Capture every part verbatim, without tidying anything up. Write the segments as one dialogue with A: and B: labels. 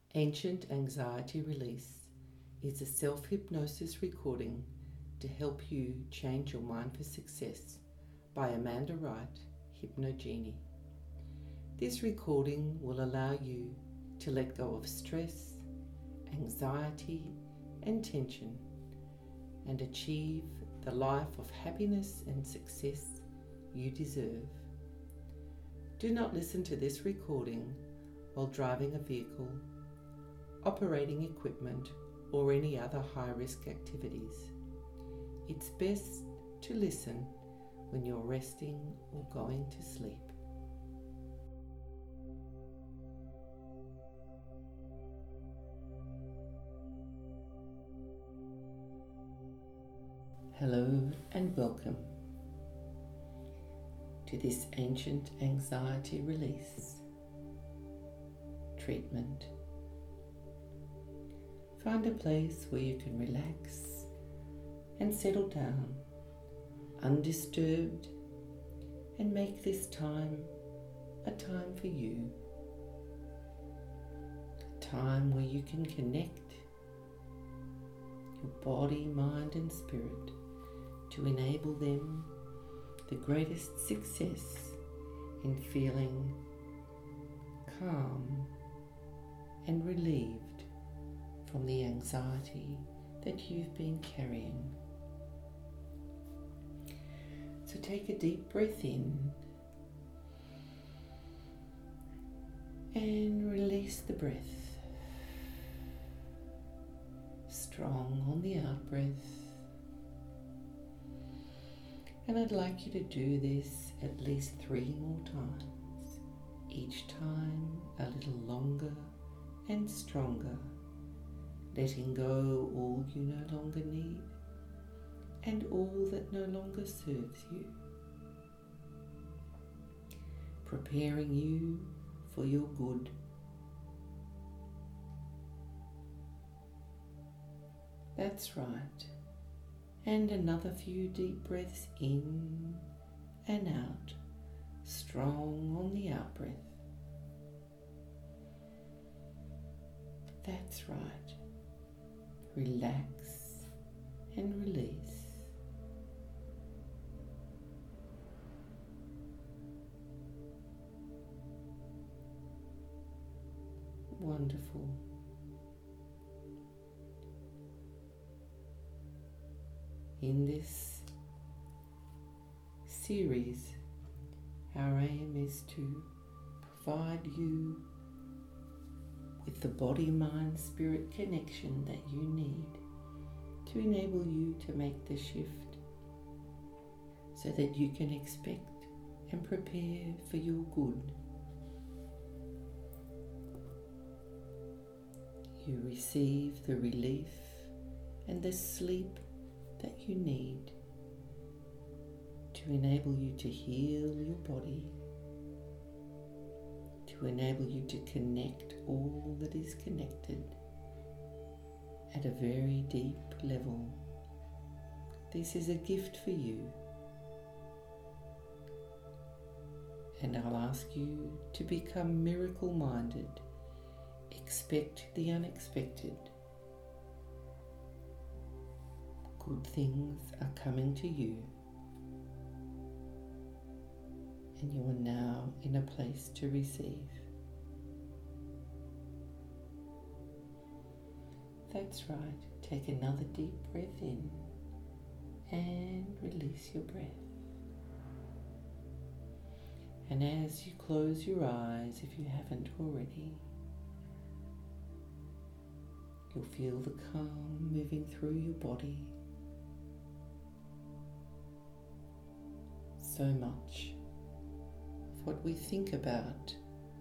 A: Ancient Anxiety Release is a self-hypnosis recording to help you change your mind for success by Amanda Wright, Hypnogenie. This recording will allow you to let go of stress, anxiety, and tension and achieve the life of happiness and success you deserve. Do not listen to this recording while driving a vehicle, operating equipment, or any other high-risk activities. It's best to listen when you're resting or going to sleep. Hello and welcome to this Ancient Anxiety Release treatment. Find a place where you can relax and settle down, undisturbed, and make this time a time for you. A time where you can connect your body, mind, and spirit to enable them the greatest success in feeling calm and relieved from the anxiety that you've been carrying. So take a deep breath in and release the breath. Strong on the out breath. And I'd like you to do this at least three more times, each time a little longer and stronger, letting go all you no longer need and all that no longer serves you, preparing you for your good. That's right. And another few deep breaths in and out, strong on the out breath. That's right. Relax and release. Wonderful. In this series, our aim is to provide you with the body-mind-spirit connection that you need to enable you to make the shift so that you can expect and prepare for your good. You receive the relief and the sleep that you need to enable you to heal your body, to enable you to connect all that is connected at a very deep level. This is a gift for you, and I'll ask you to become miracle-minded. Expect the unexpected. Good things are coming to you, and you are now in a place to receive. That's right. Take another deep breath in and release your breath. And as you close your eyes, if you haven't already, you'll feel the calm moving through your body. So much of what we think about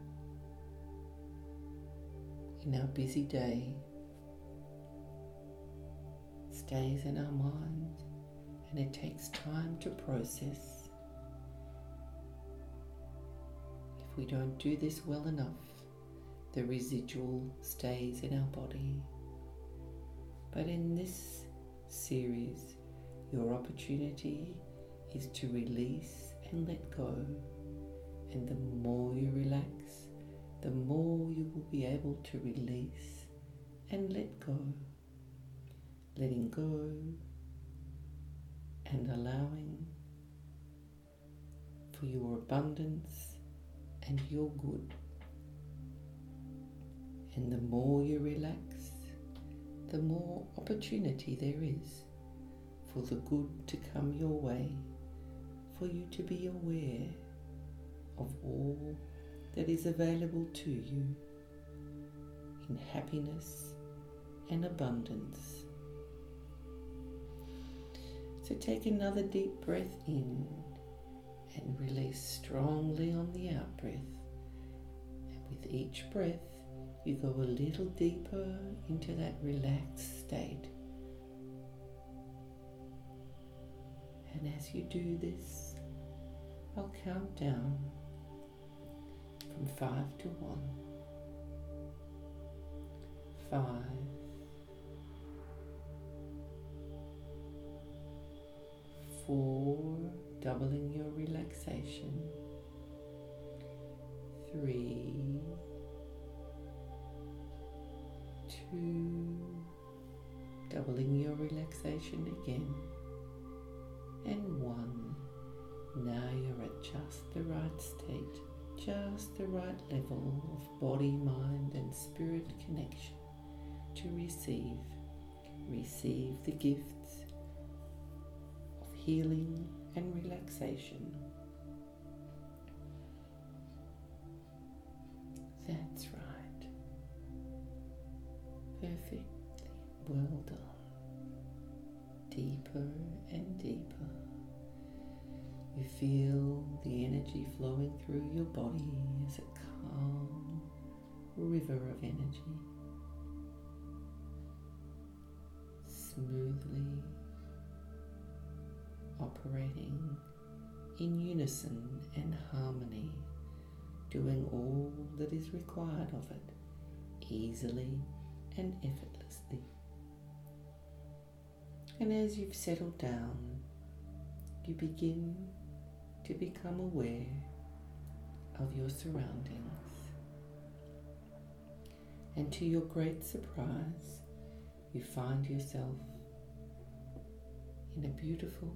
A: in our busy day stays in our mind, and it takes time to process. If we don't do this well enough, the residual stays in our body. But in this series, your opportunity is to release and let go, and the more you relax, the more you will be able to release and let go. Letting go and allowing for your abundance and your good. And the more you relax, the more opportunity there is for the good to come your way, for you to be aware of all that is available to you in happiness and abundance. So take another deep breath in and release strongly on the out breath. And with each breath, you go a little deeper into that relaxed state. And as you do this, I'll count down from five to one. Five. Four, doubling your relaxation. Three. Two, doubling your relaxation again. And one. Now you're at just the right state, just the right level of body, mind and spirit connection to receive. Receive the gifts of healing and relaxation. That's right. Perfectly well done. Deeper and deeper. You feel the energy flowing through your body as a calm river of energy, smoothly operating in unison and harmony, doing all that is required of it, easily and effortlessly. And as you've settled down, you begin to become aware of your surroundings. And to your great surprise, you find yourself in a beautiful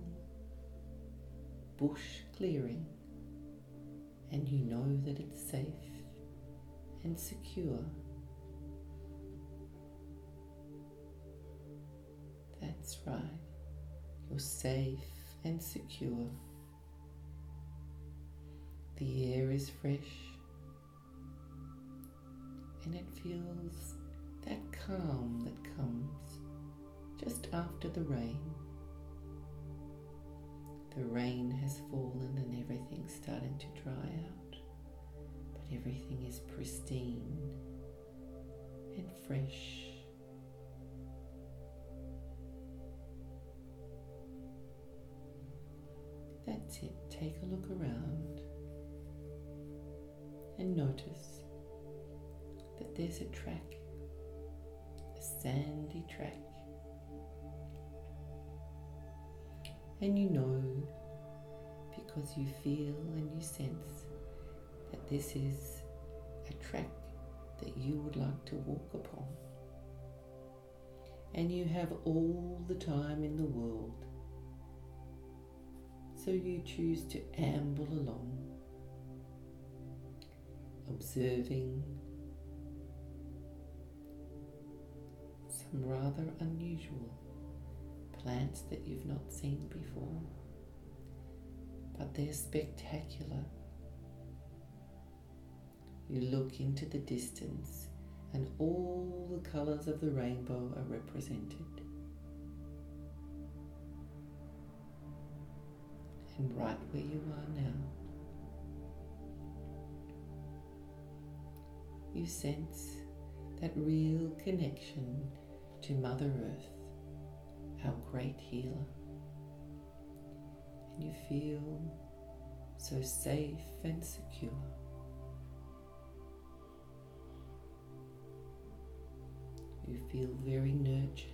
A: bush clearing, and you know that it's safe and secure. That's right, you're safe and secure. The air is fresh, and it feels that calm that comes just after the rain. The rain has fallen and everything's starting to dry out, but everything is pristine and fresh. That's it. Take a look around and notice that there's a track, a sandy track. And you know, because you feel and you sense that this is a track that you would like to walk upon. And you have all the time in the world. So you choose to amble along, observing some rather unusual plants that you've not seen before, but they're spectacular. You look into the distance and all the colours of the rainbow are represented. And right where you are now, you sense that real connection to Mother Earth, our great healer. And you feel so safe and secure. You feel very nurtured.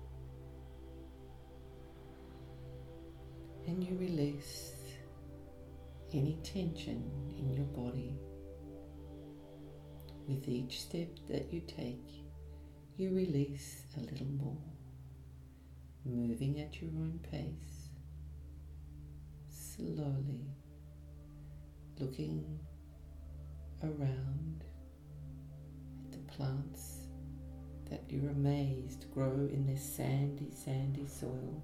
A: And you release any tension in your body With each step that you take, you release a little more, moving at your own pace, slowly looking around at the plants that you're amazed grow in this sandy, sandy soil.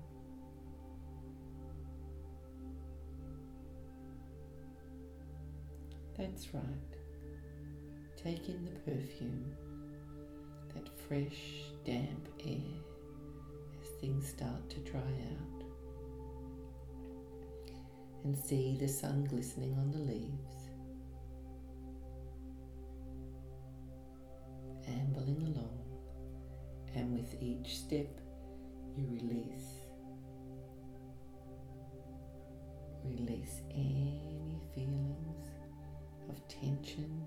A: That's right. Take in the perfume, that fresh, damp air as things start to dry out. And see the sun glistening on the leaves, ambling along, and with each step you release. Release any feelings of tension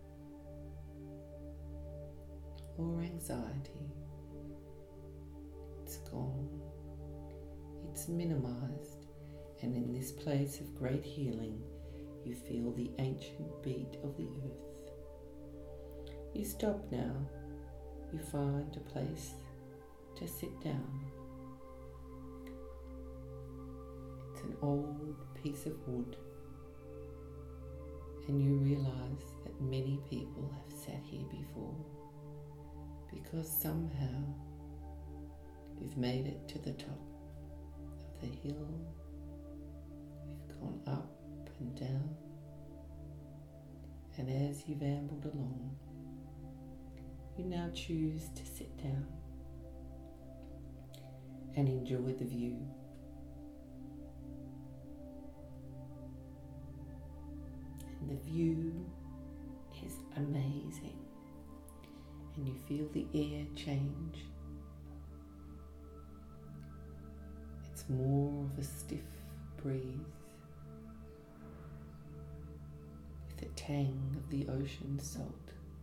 A: or anxiety. It's gone. It's minimized. And in this place of great healing, you feel the ancient beat of the earth. You stop now. You find a place to sit down. It's an old piece of wood, and you realize that many people have sat here before, because somehow you've made it to the top of the hill. You've gone up and down, and as you've ambled along, you now choose to sit down and enjoy the view. And the view is amazing, and you feel the air change. It's more of a stiff breeze with the tang of the ocean salt.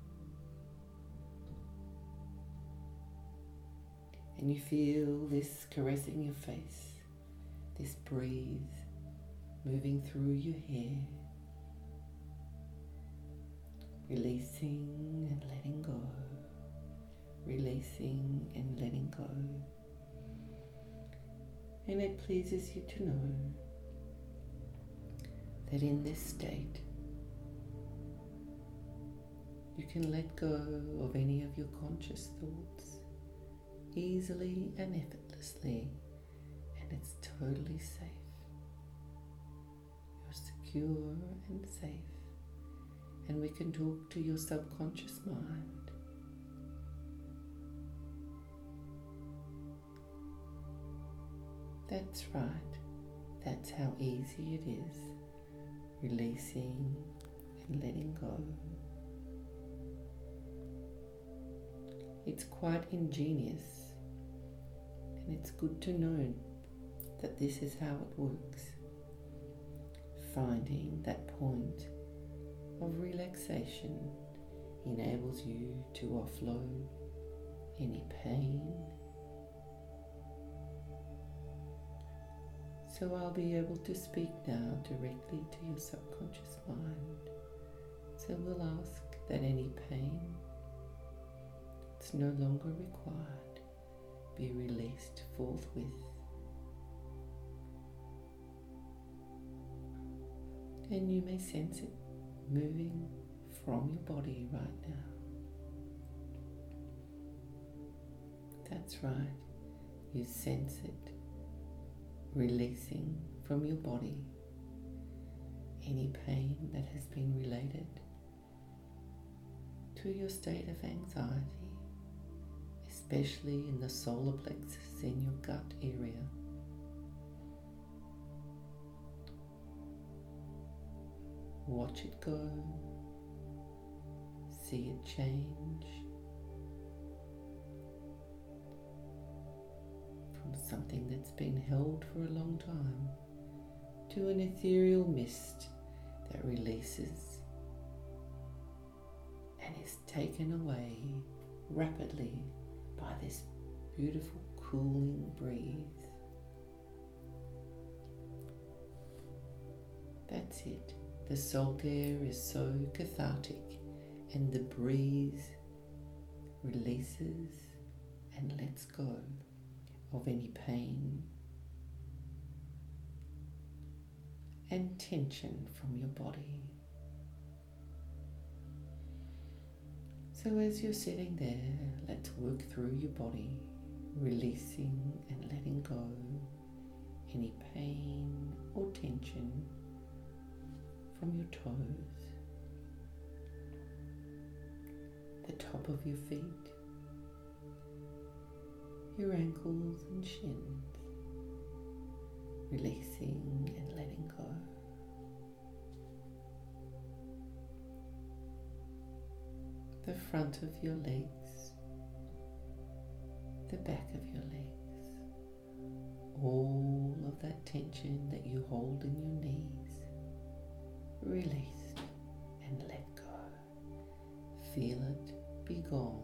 A: And you feel this caressing your face, this breeze moving through your hair, releasing and letting go, releasing and letting go. And it pleases you to know that in this state, you can let go of any of your conscious thoughts easily and effortlessly, and it's totally safe. You're secure and safe, and we can talk to your subconscious mind. That's right. That's how easy it is, releasing and letting go. It's quite ingenious, and it's good to know that this is how it works. Finding that point of relaxation enables you to offload any pain. So I'll be able to speak now directly to your subconscious mind. So we'll ask that any pain that's no longer required be released forthwith. And you may sense it moving from your body right now. That's right, you sense it releasing from your body any pain that has been related to your state of anxiety, especially in the solar plexus in your gut area. Watch it go, see it change from something that's been held for a long time to an ethereal mist that releases and is taken away rapidly by this beautiful cooling breeze. That's it. The salt air is so cathartic and the breeze releases and lets go of any pain and tension from your body. So as you're sitting there, let's work through your body, releasing and letting go any pain or tension from your toes, the top of your feet, your ankles and shins, releasing and letting go. The front of your legs, the back of your legs, all of that tension that you hold in your knees, released and let go. Feel it be gone.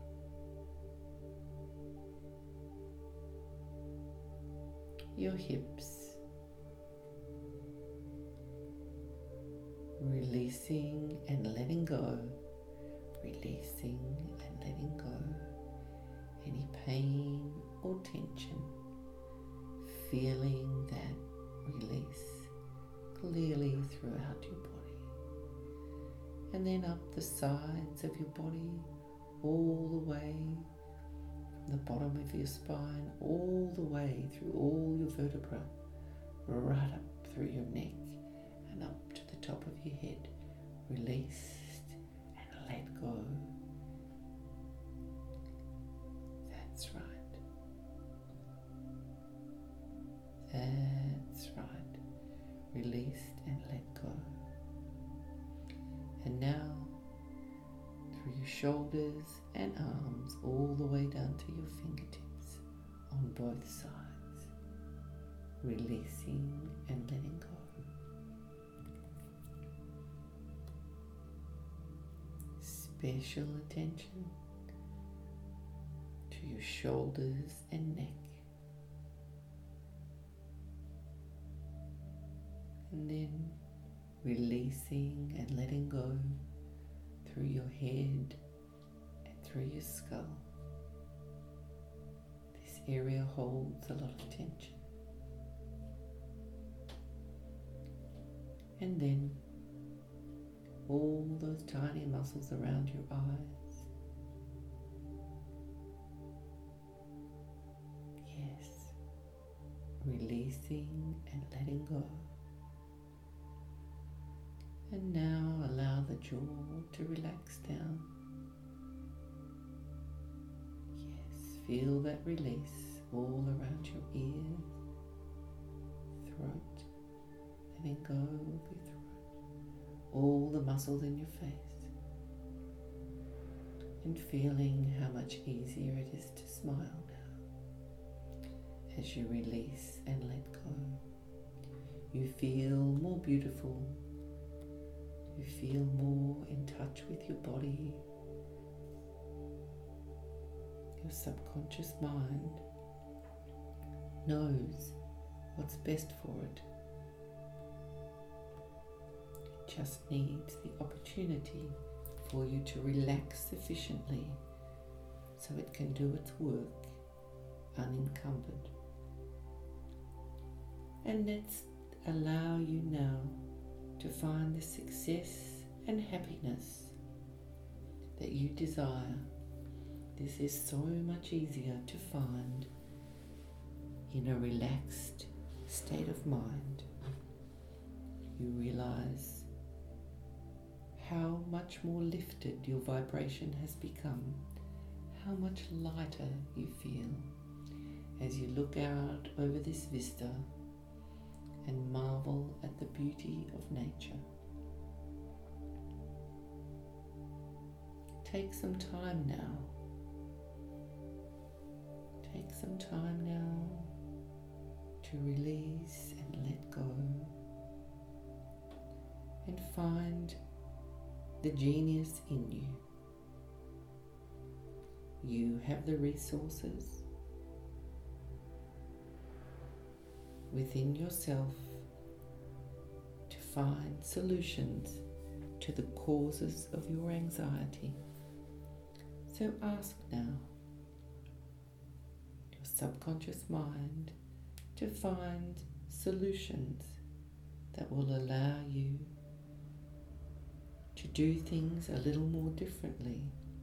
A: Your hips, releasing and letting go, releasing and letting go any pain or tension, feeling that release clearly throughout your body, and then up the sides of your body, all the way from the bottom of your spine, all the way through all your vertebrae, right up through your neck and up to the top of your head. Released and let go. That's right. That's right. Released and let go. And now through your shoulders and arms all the way down to your fingertips on both sides. Releasing and letting go. Special attention to your shoulders and neck. And then releasing and letting go through your head and through your skull. This area holds a lot of tension. And then all those tiny muscles around your eyes. Yes, releasing and letting go. And now allow the jaw to relax down. Yes, feel that release all around your ears, throat, letting go of your throat, all the muscles in your face, and feeling how much easier it is to smile now. As you release and let go, you feel more beautiful. You feel more in touch with your body. Your subconscious mind knows what's best for it. It just needs the opportunity for you to relax sufficiently so it can do its work unencumbered. And let's allow you now to find the success and happiness that you desire. This is so much easier to find in a relaxed state of mind. You realize how much more lifted your vibration has become, how much lighter you feel as you look out over this vista and marvel at the beauty of nature. Take some time now. Take some time now to release and let go and find the genius in you. You have the resources within yourself to find solutions to to the causes of your anxiety. So ask now your subconscious mind to find solutions that will allow you to do things a little more differently,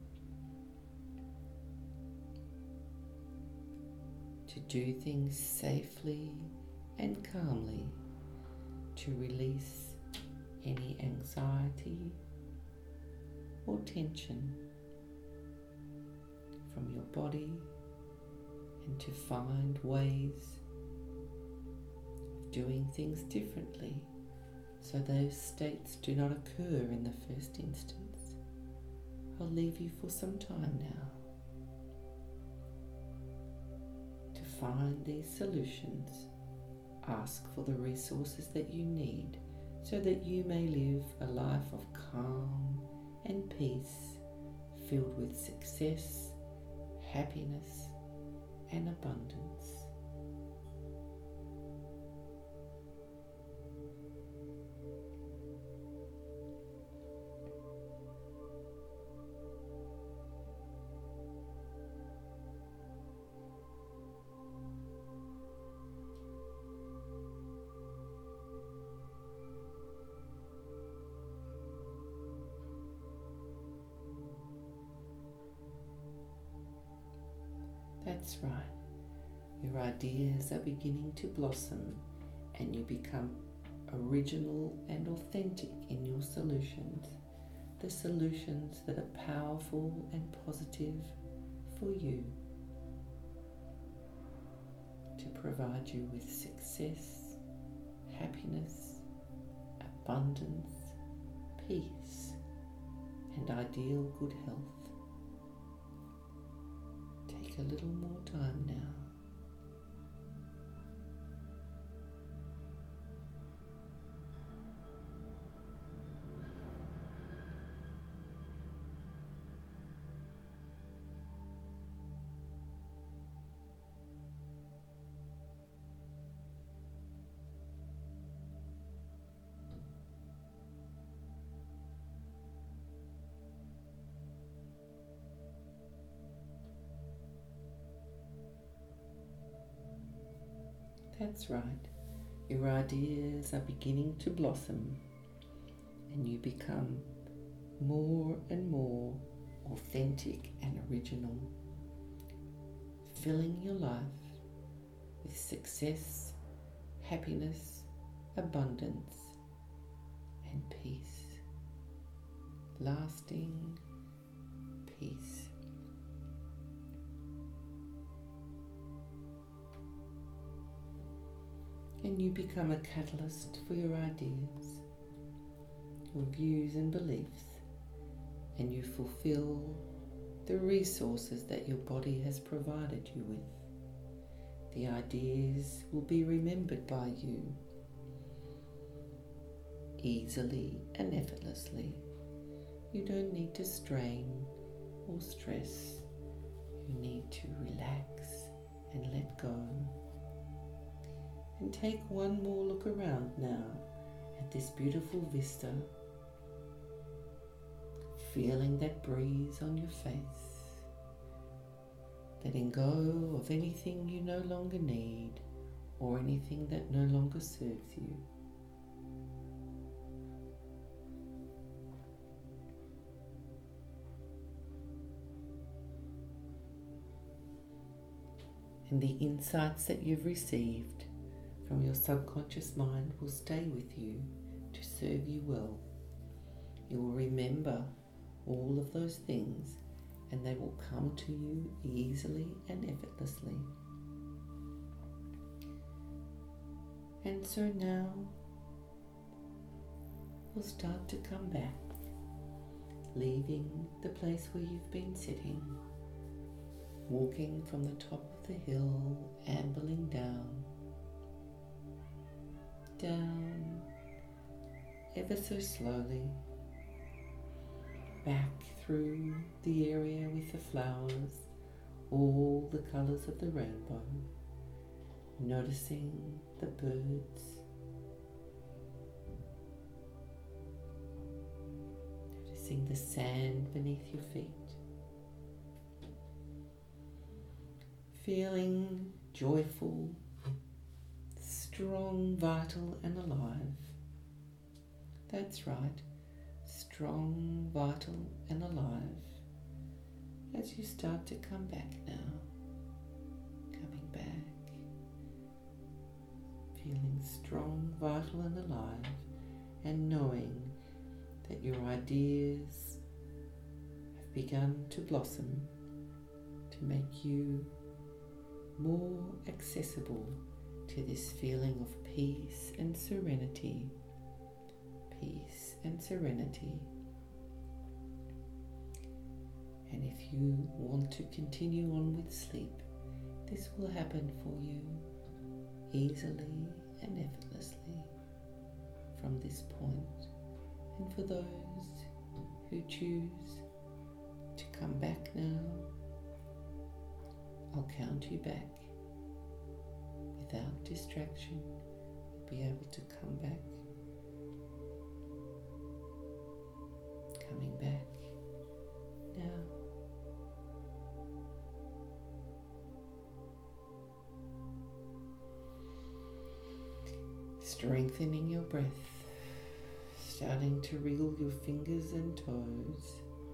A: to do things safely and calmly, to release any anxiety or tension from your body, and to find ways of doing things differently so those states do not occur in the first instance. I'll leave you for some time now to find these solutions. Ask for the resources that you need so that you may live a life of calm and peace, filled with success, happiness, and abundance. That's right. Your ideas are beginning to blossom and you become original and authentic in your solutions. The solutions that are powerful and positive for you to provide you with success, happiness, abundance, peace, and ideal good health. A little more time now. That's right. Your ideas are beginning to blossom and you become more and more authentic and original, filling your life with success, happiness, abundance, and peace. Lasting peace. And you become a catalyst for your ideas, your views and beliefs, and you fulfill the resources that your body has provided you with. The ideas will be remembered by you easily and effortlessly. You don't need to strain or stress. You need to relax and let go. And take one more look around now at this beautiful vista, feeling that breeze on your face, letting go of anything you no longer need or anything that no longer serves you. And the insights that you've received from your subconscious mind will stay with you to serve you well. You will remember all of those things and they will come to you easily and effortlessly. And so now we'll start to come back, leaving the place where you've been sitting, walking from the top of the hill, ambling down, down ever so slowly, back through the area with the flowers, all the colours of the rainbow, noticing the birds, noticing the sand beneath your feet, feeling joyful, strong, vital and alive. That's right, strong, vital and alive as you start to come back now, coming back, feeling strong, vital and alive, and knowing that your ideas have begun to blossom to make you more accessible to this feeling of peace and serenity, peace and serenity. And if you want to continue on with sleep, this will happen for you easily and effortlessly from this point. And for those who choose to come back now, I'll count you back. Without distraction, you'll be able to come back. Coming back now. Strengthening your breath, starting to wriggle your fingers and toes,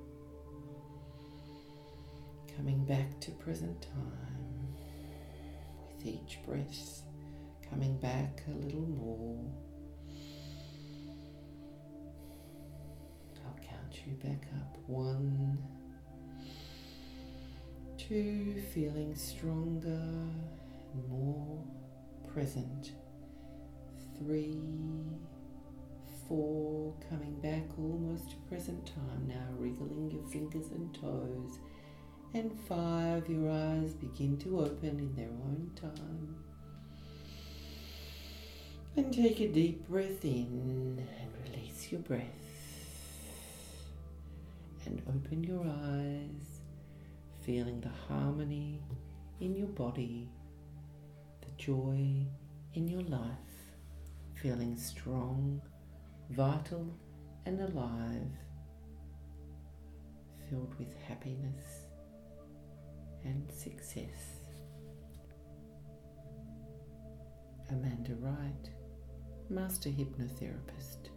A: coming back to present time with each breath, coming back a little more. I'll count you back up. One, two, feeling stronger and more present. Three, four, coming back almost to present time now, wriggling your fingers and toes. And five, your eyes begin to open in their own time. And take a deep breath in and release your breath. And open your eyes, feeling the harmony in your body, the joy in your life. Feeling strong, vital and alive, filled with happiness and success. Amanda Wright, Master Hypnotherapist.